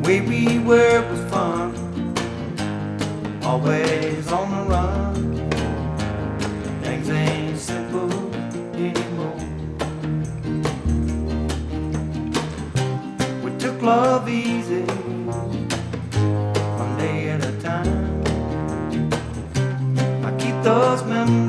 way we were was fun, always on the run. Things ain't simple anymore. We took love easy, one day at a time. I keep those memories